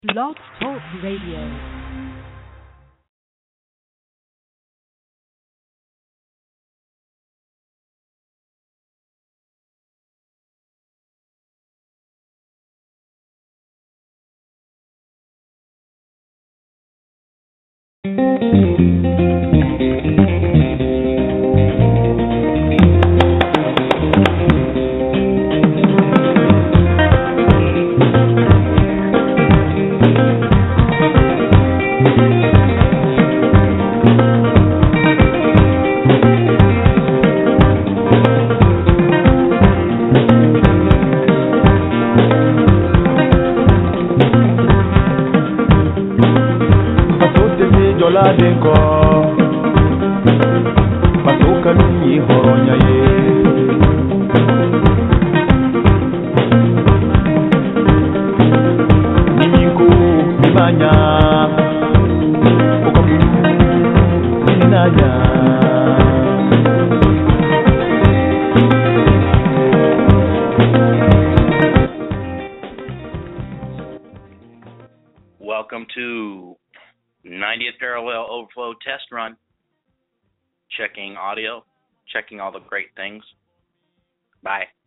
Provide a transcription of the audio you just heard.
Blog Talk Radio. Welcome to 90th Parallel Overflow Test Run. Checking audio, checking all the great things. Bye.